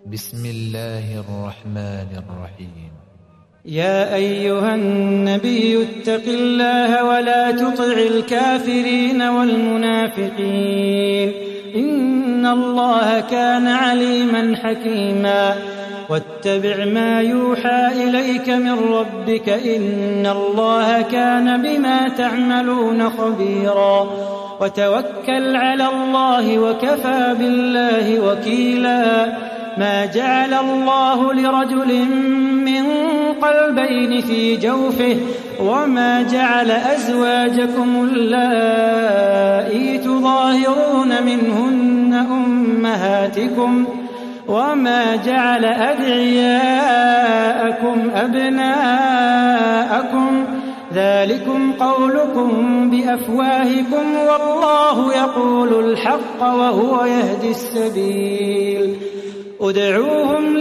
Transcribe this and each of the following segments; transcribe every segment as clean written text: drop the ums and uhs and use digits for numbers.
بسم الله الرحمن الرحيم. يا أيها النبي اتق الله ولا تطع الكافرين والمنافقين إن الله كان عليما حكيما واتبع ما يوحى إليك من ربك إن الله كان بما تعملون خبيرا وتوكل على الله وكفى بالله وكيلا ما جعل الله لرجل من قلبين في جوفه وما جعل أزواجكم اللائي تظاهرون منهن أمهاتكم وما جعل أدعياءكم أبناءكم ذلكم قولكم بأفواهكم والله يقول الحق وهو يهدي السبيل ادعوهم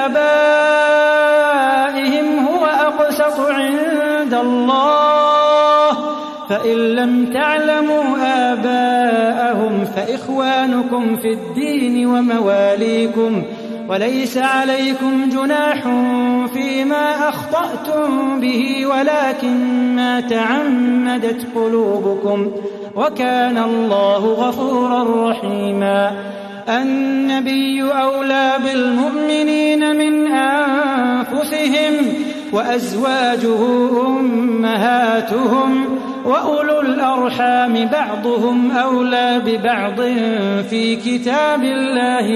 لآبائهم هو أقسط عند الله فإن لم تعلموا آباءهم فإخوانكم في الدين ومواليكم وليس عليكم جناح فيما أخطأتم به ولكن ما تعمدت قلوبكم وكان الله غفورا رحيما النبي أولى بالمؤمنين من أنفسهم وأزواجه أمهاتهم وأولو الأرحام بعضهم أولى ببعض في كتاب الله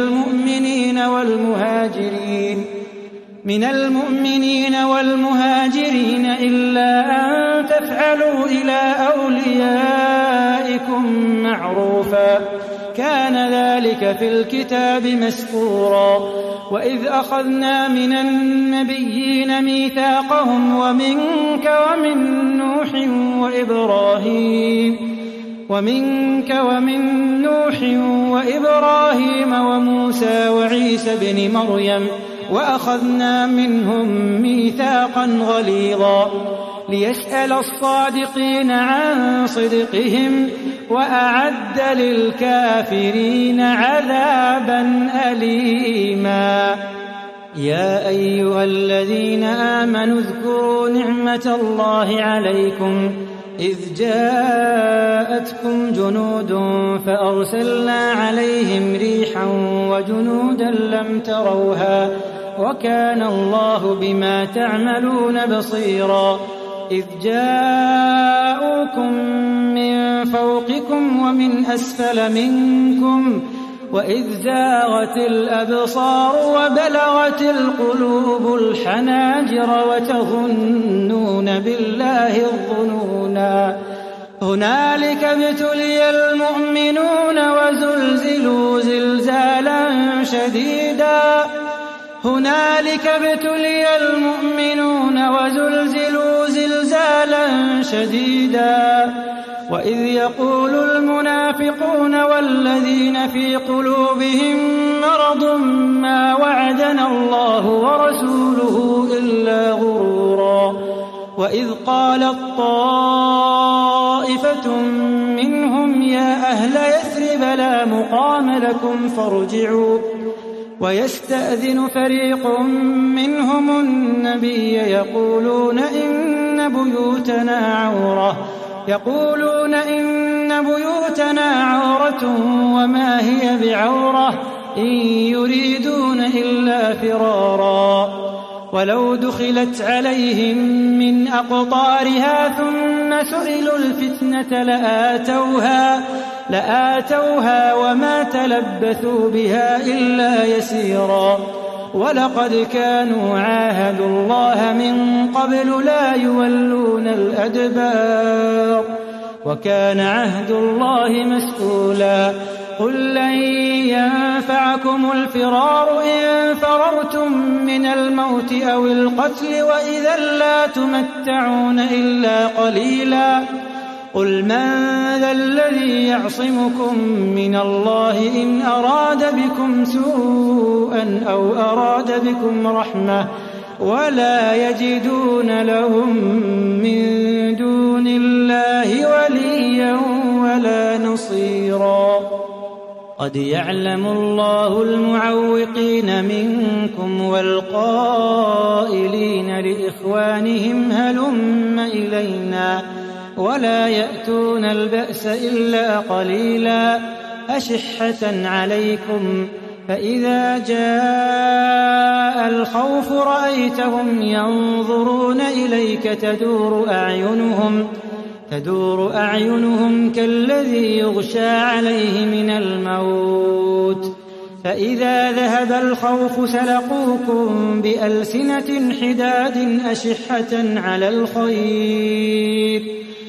من المؤمنين والمهاجرين إلا أن تفعلوا إلى أوليائكم معروفا كان ذلك في الكتاب مسطورا وإذ أخذنا من النبيين ميثاقهم ومنك ومن نوح وإبراهيم وموسى وعيسى بن مريم وأخذنا منهم ميثاقا غليظا ليسأل الصادقين عن صدقهم وأعد للكافرين عذابا أليما يا أيها الذين آمنوا اذكروا نعمة الله عليكم إذ جاءتكم جنود فأرسلنا عليهم ريحا وجنودا لم تروها وكان الله بما تعملون بصيرا إذ جاءوكم من فوقكم ومن أسفل منكم وإذ زاغت الأبصار وبلغت القلوب الحناجر وتظنون بالله الظنونا هنالك ابتلي المؤمنون وزلزلوا زلزالا شديدا وإذ يقول المنافقون والذين في قلوبهم مرض ما وعدنا الله ورسوله إلا غرورا وإذ قالت طائفة منهم يا أهل يثرب لا مقام لكم فارجعوا ويستأذن فريق منهم النبي يقولون إن بيوتنا عورة وما هي بعورة إن يريدون إلا فرارا ولو دخلت عليهم من أقطارها ثم سئلوا الفتنة لآتوها وما تلبثوا بها إلا يسيرا ولقد كانوا عاهدوا الله من قبل لا يولون الأدبار وكان عهد الله مسؤولا قل لن ينفعكم الفرار إن فررتم من الموت أو القتل وإذا لا تمتعون إلا قليلا قل من ذا الذي يعصمكم من الله إن أراد بكم سوءا أو أراد بكم رحمة ولا يجدون لهم من دون الله وليا ولا نصيرا قد يعلم الله المعوقين منكم والقائلين لإخوانهم هلم إلينا ولا يأتون البأس إلا قليلا أشحة عليكم فإذا جاء الخوف رأيتهم ينظرون إليك تدور أعينهم كالذي يغشى عليه من الموت فإذا ذهب الخوف سلقوكم بألسنة حداد أشحة على الخير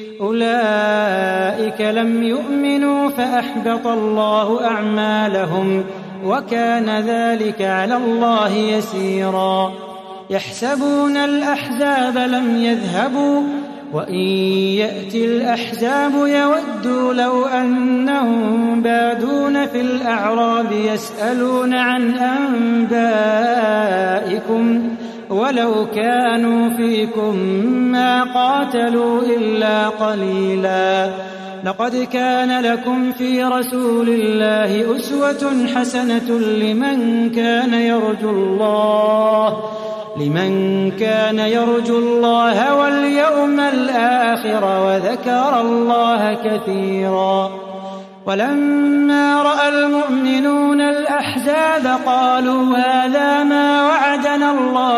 أولئك لم يؤمنوا فأحبط الله أعمالهم وكان ذلك على الله يسيرا يحسبون الأحزاب لم يذهبوا وإن يأتي الأحزاب يودوا لو أنهم بادون في الأعراب يسألون عن أنبائكم ولو كانوا فيكم ما قاتلوا إلا قليلا لقد كان لكم في رسول الله أسوة حسنة لمن كان يرجو الله واليوم الآخر وذكر الله كثيرا ولما رأى المؤمنون الأحزاب قالوا هذا ما وعدنا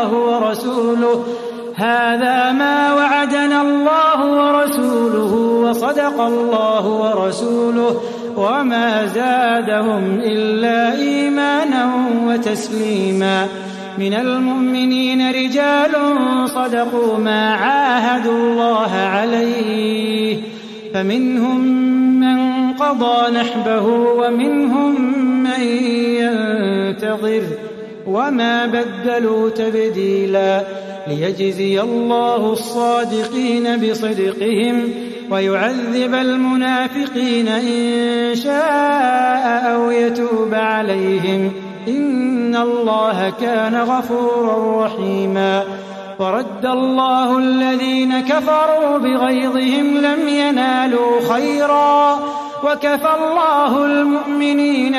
الله ورسوله وصدق الله ورسوله وما زادهم إلا إيمانا وتسليما من المؤمنين رجال صدقوا ما عاهدوا الله عليه فمنهم من قضى نحبه ومنهم من ينتظر وما بدلوا تبديلا ليجزي الله الصادقين بصدقهم ويعذب المنافقين إن شاء أو يتوب عليهم إن الله كان غفورا رحيما ورد الله الذين كفروا بغيظهم لم ينالوا خيرا وكفى الله المؤمنين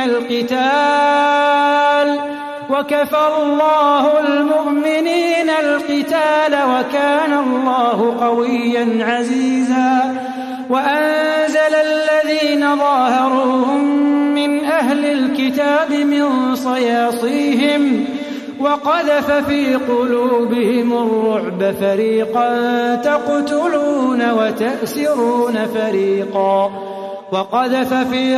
القتال وكان الله قويا عزيزا وأنزل الذين ظاهروهم من أهل الكتاب من صياصيهم وقذف في قلوبهم الرعب فريقا تقتلون وتأسرون فريقا وقذف في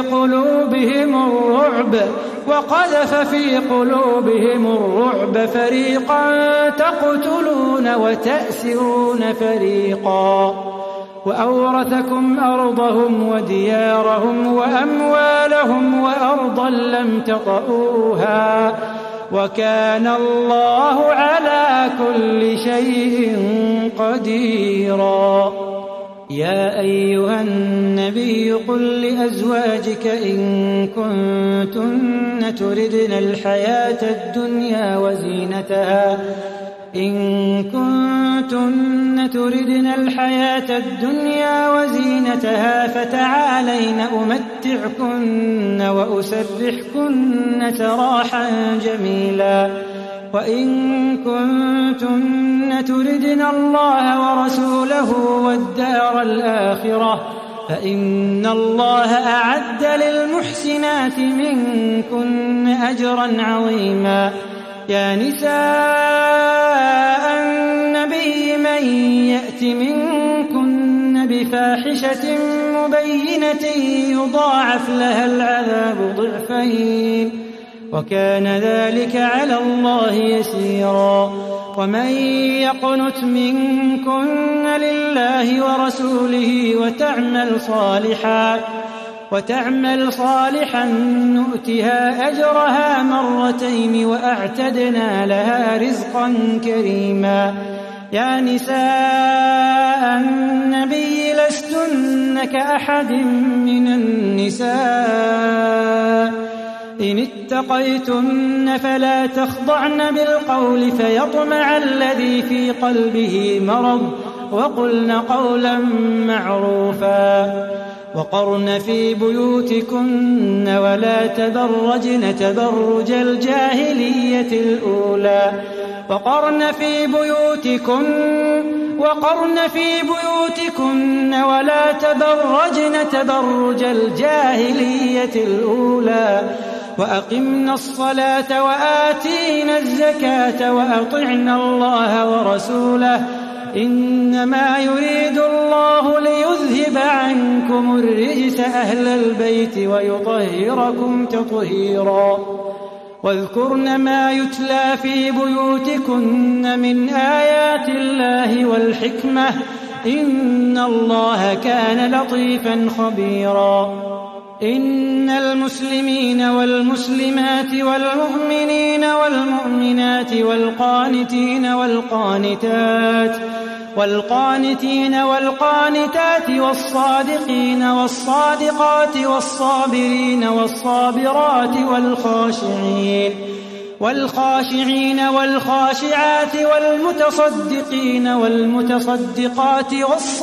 قلوبهم الرعب فريقا تقتلون وتأسرون فريقا وأورثكم أرضهم وديارهم وأموالهم وأرضا لم تطئوها وكان الله على كل شيء قديرا يا أيها النبي قل لأزواجك إن كنتن تردن الحياة الدنيا وزينتها فتعالين أمتعكن وأسرحكن سراحا جميلا وإن كنتن تردن الله ورسوله والدار الآخرة فإن الله أعد للمحسنات منكن أجرا عظيما يا نساء النبي من يأت منكن بفاحشة مبينة يضاعف لها العذاب ضعفين وكان ذلك على الله يسيرا ومن يقنت منكن لله ورسوله وتعمل صالحا نؤتها أجرها مرتين وأعتدنا لها رزقا كريما يا نساء النبي لستن كأحد من النساء إن اتقيتن فلا تخضعن بالقول فيطمع الذي في قلبه مرض وقلن قولا معروفا وقرن في بيوتكن ولا تبرجن تبرج الجاهلية الأولى وقرن في بيوتكن ولا تبرجن تبرج الجاهلية الأولى وأقمنا الصلاة وآتينا الزكاة وأطعنا الله ورسوله إنما يريد الله ليذهب عنكم الرجس أهل البيت ويطهركم تطهيرا واذكرن ما يتلى في بيوتكن من آيات الله والحكمة إن الله كان لطيفا خبيرا إن المسلمين والمسلمات والمؤمنين والمؤمنات والقانتين والقانتات والصادقين والصادقات والصابرين والصابرات والخاشعين والخاشعات والمتصدقين والمتصدقات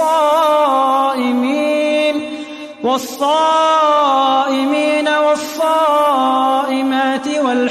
والصائمين والصائمات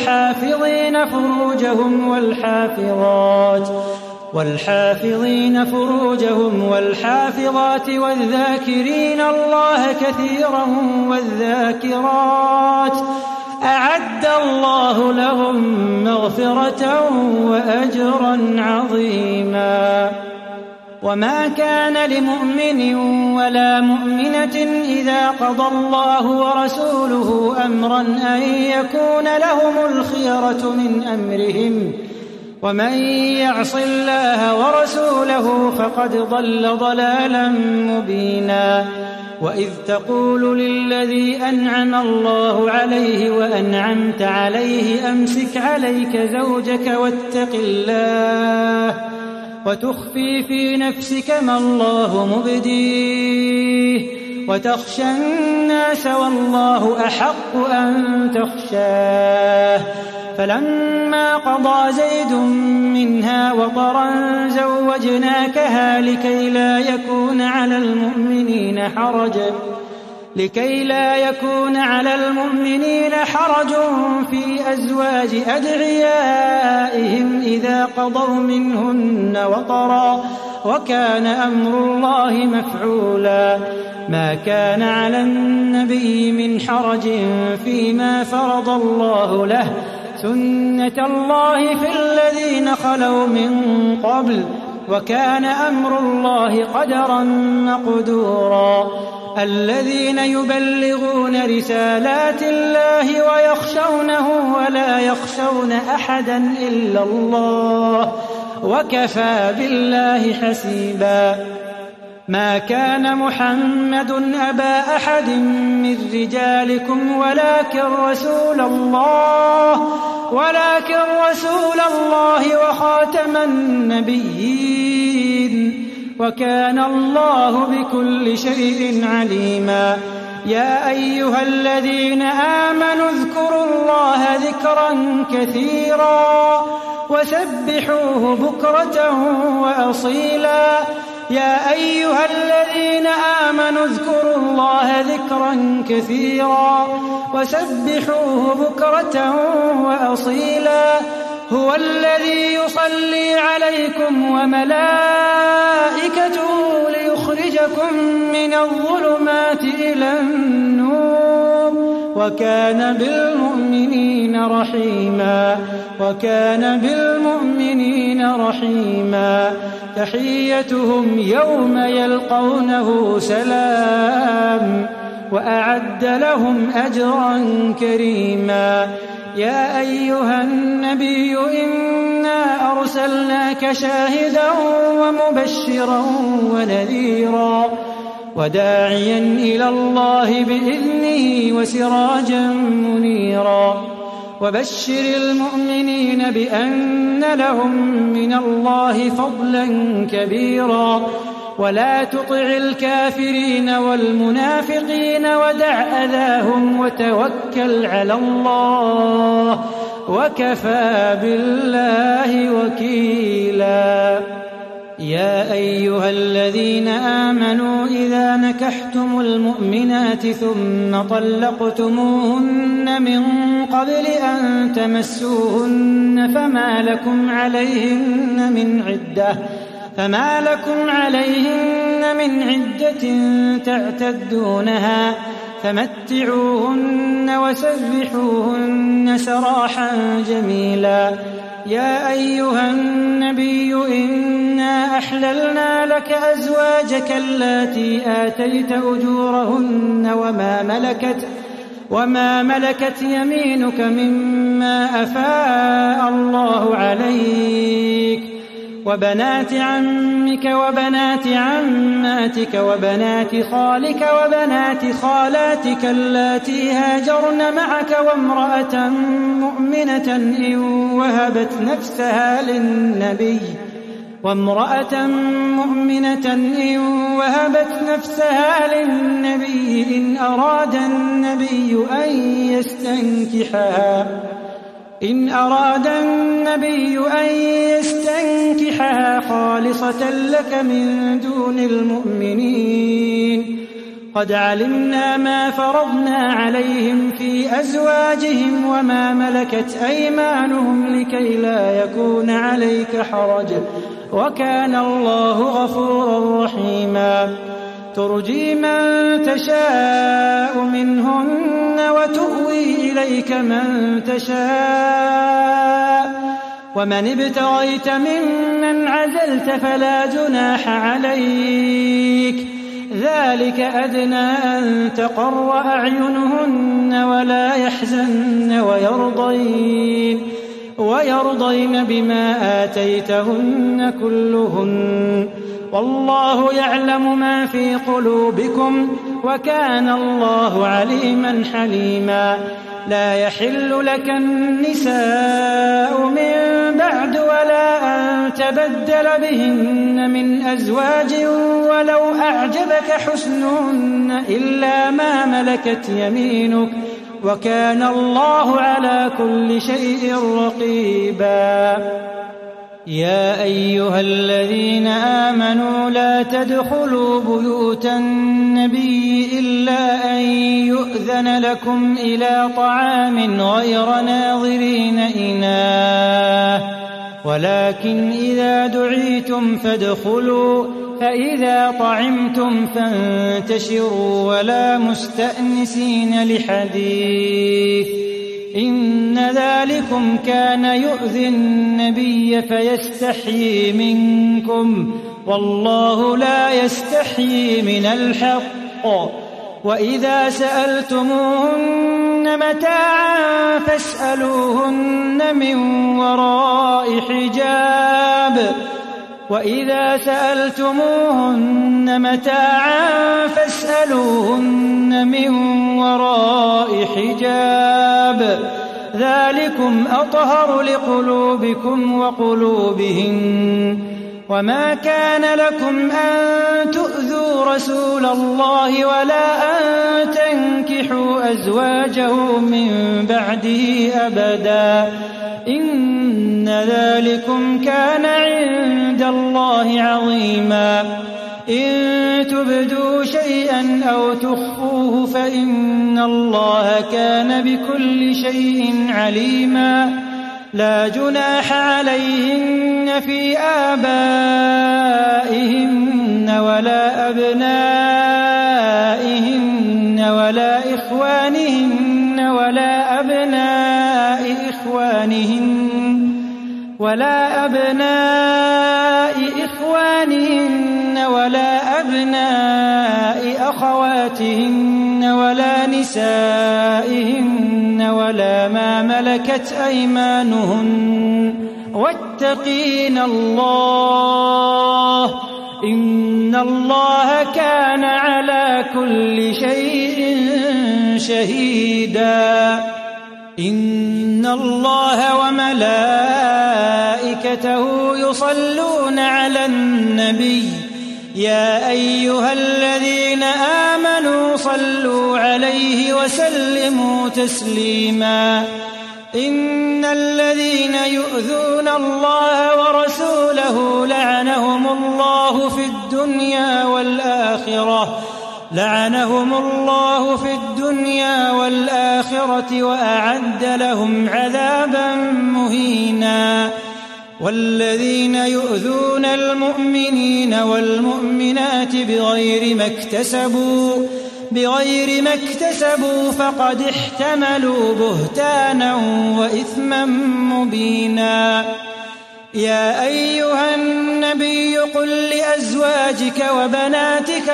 والحافظين فروجهم والحافظات والذاكرين الله كثيرا والذاكرات أعد الله لهم مغفرة وأجرا عظيما وما كان لمؤمن ولا مؤمنة إذا قضى الله ورسوله أمرا أن يكون لهم الخيرة من أمرهم ومن يعص الله ورسوله فقد ضل ضلالا مبينا وإذ تقول للذي أنعم الله عليه وأنعمت عليه أمسك عليك زوجك واتق الله وتخفي في نفسك ما الله مبديه وتخشى الناس والله أحق أن تخشاه فلما قضى زيد منها وطرا زوجناكها لكي لا يكون على المؤمنين حرج في أزواج أدعيائهم إذا قضوا منهن وطرا وكان أمر الله مفعولا ما كان على النبي من حرج فيما فرض الله له سنة الله في الذين خلوا من قبل وكان أمر الله قدرا مقدورا الذين يبلغون رسالات الله ويخشونه ولا يخشون أحدا إلا الله وكفى بالله حسيبا ما كان محمد أبا أحد من رجالكم ولكن رسول الله وخاتم النبيين وكان الله بكل شيء عليما يا أيها الذين آمنوا اذكروا الله ذكرا كثيرا وسبحوه بكرة وأصيلا يا أيها الذين آمنوا اذكروا الله ذكرا كثيرا وسبحوه بكرة وأصيلا هو الذي يصلي عليكم وملائكته ليخرجكم من الظلمات إلى النور وكان بالمؤمنين رحيما تحيتهم يوم يلقونه سلام وأعد لهم أجرا كريما يا أيها النبي إنا أرسلناك شاهدا ومبشرا ونذيرا وداعيا إلى الله بإذنه وسراجا منيرا وبشر المؤمنين بأن لهم من الله فضلا كبيرا ولا تطع الكافرين والمنافقين ودع أذاهم وتوكل على الله وكفى بالله وكيلا يا أيها الذين آمنوا إذا نكحتم المؤمنات ثم طلقتموهن من قبل أن تمسوهن فما لكم عليهن من عدة تعتدونها فمتعوهن وسرحوهن سراحا جميلا. يا أيها النبي إنا أحللنا لك أزواجك اللاتي آتيت أجورهن وما ملكت يمينك مما أفاء الله عليك وبنات عمك وبنات عماتك وبنات خالك وبنات خالاتك اللاتي هاجرن معك وامرأة مؤمنة إن وهبت نفسها للنبي إن أراد النبي أن يستنكحها خالصة لك من دون المؤمنين. قد علمنا ما فرضنا عليهم في أزواجهم وما ملكت أيمانهم لكي لا يكون عليك حرج وكان الله غفورا رحيما. ترجي من تشاء منهن وتؤوي إليك من تشاء ومن ابتغيت ممن عزلت فلا جناح عليك ذلك أدنى أن تقر أعينهن ولا يحزن ويرضين بما آتيتهن كلهن والله يعلم ما في قلوبكم وكان الله عليما حليما. لا يحل لك النساء من بعد ولا أن تبدل بهن من أزواج ولو أعجبك حسنهن إلا ما ملكت يمينك وكان الله على كل شيء رقيبا. يا أيها الذين آمنوا لا تدخلوا بيوت النبي إلا أن يؤذن لكم إلى طعام غير ناظرين إناه ولكن إذا دعيتم فادخلوا فإذا طعمتم فانتشروا ولا مستأنسين لحديث إن ذلكم كان يؤذي النبي فيستحيي منكم والله لا يستحيي من الحق. وإذا سألتموهن متاعا فاسألوهن من وراء حجاب ذلكم أطهر لقلوبكم وقلوبهن. وما كان لكم أن تؤذوا رسول الله ولا أن تنكحوا أزواجه من بعده أبدا إن ذلكم كان عند الله عظيما. إن تبدوا شيئا أو تخفوه فإن الله كان بكل شيء عليما. لا جناح عليهن في آبائهن ولا أبنائهن ولا إخوانهن ولا أبناء أخواتهن ولا نسائهن ولا ما ملكت أيمانهن واتقين الله إن الله كان على كل شيء شهيدا. إن الله وملائكته يصلون على النبي يا أيها الذين آمنوا صلوا عليه وسلموا تسليما. إن الذين يؤذون الله ورسوله لعنهم الله الله في الدنيا والآخرة وأعد لهم عذابا مهينا. والذين يؤذون المؤمنين والمؤمنات بغير ما اكتسبوا فقد احتملوا بهتانا وإثما مبينا. يا أيها النبي قل لأزواجك وبناتك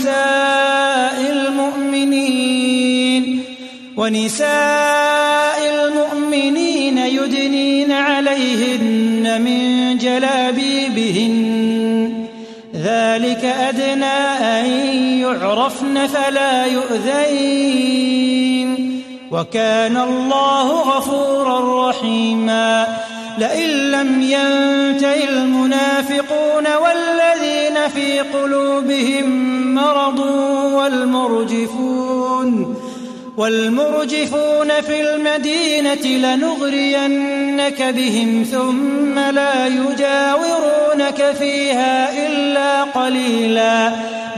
ونساء المؤمنين يدنين عليهن من جلابيبهن ذلك أدنى أن يعرفن فلا يؤذين وكان الله غفورا رحيما. لئن لم ينته المنافقون والذين في قلوبهم مرض والمرجفون في المدينة لنغرينك بهم ثم لا يجاورونك فيها إلا قليلا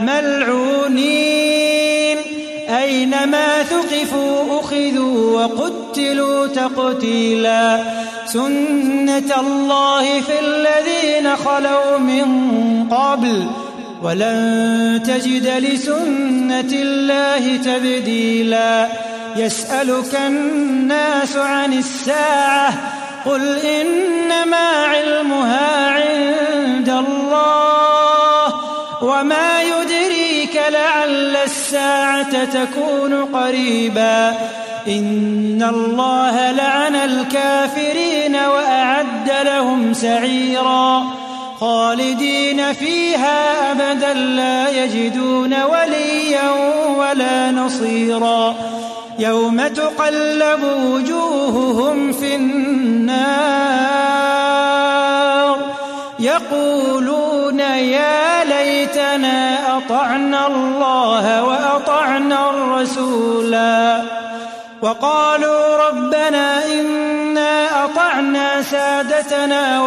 ملعونين أينما ثقفوا أخذوا وقتلوا تقتيلا. سنة الله في الذين خلوا من قبل ولن تجد لسنة الله تبديلا. يسألك الناس عن الساعة قل إنما علمها عند الله وما يدريك لعل الساعة تكون قريبا. إن الله لعن الكافرين وأعد لهم سعيرا خالدين فيها أبدا لا يجدون وليا ولا نصيرا. يوم تقلب وجوههم في النار يقولون يا ليتنا أطعنا الله وأطعنا الرسولا وقالوا ربنا إنا أطعنا سادتنا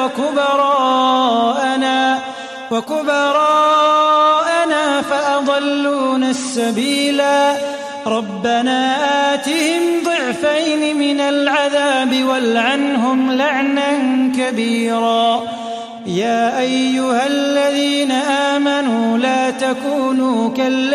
وكبراءنا فأضلونا السبيلا. ربنا آتهم ضعفين من العذاب والعنهم لعنا كبيرا. يا أيها الذين آمنوا لا تكونوا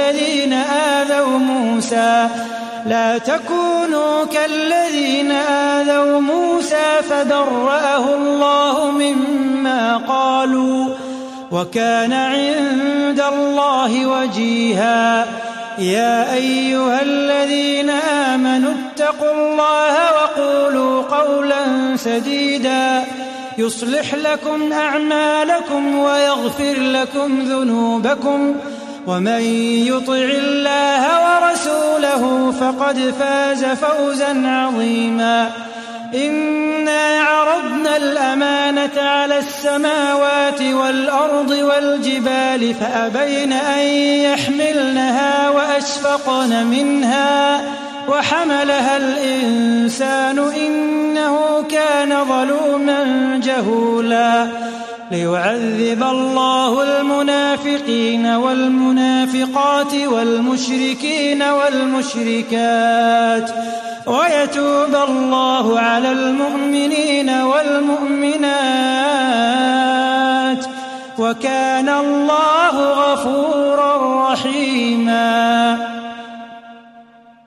كالذين آذوا موسى فبرأه الله مما قالوا وكان عند الله وجيها. يا أيها الذين آمنوا اتقوا الله وقولوا قولا سديدا يصلح لكم أعمالكم ويغفر لكم ذنوبكم ومن يطع الله ورسوله فقد فاز فوزا عظيما. إنا عرضنا الأمانة على السماوات والأرض والجبال فأبين أن يحملنها وأشفقن منها وحملها الإنسان إنه كان ظلوما جهولا. ليعذب الله المنافقين والمنافقات والمشركين والمشركات ويتوب الله على المؤمنين والمؤمنات وكان الله غفورا رحيما.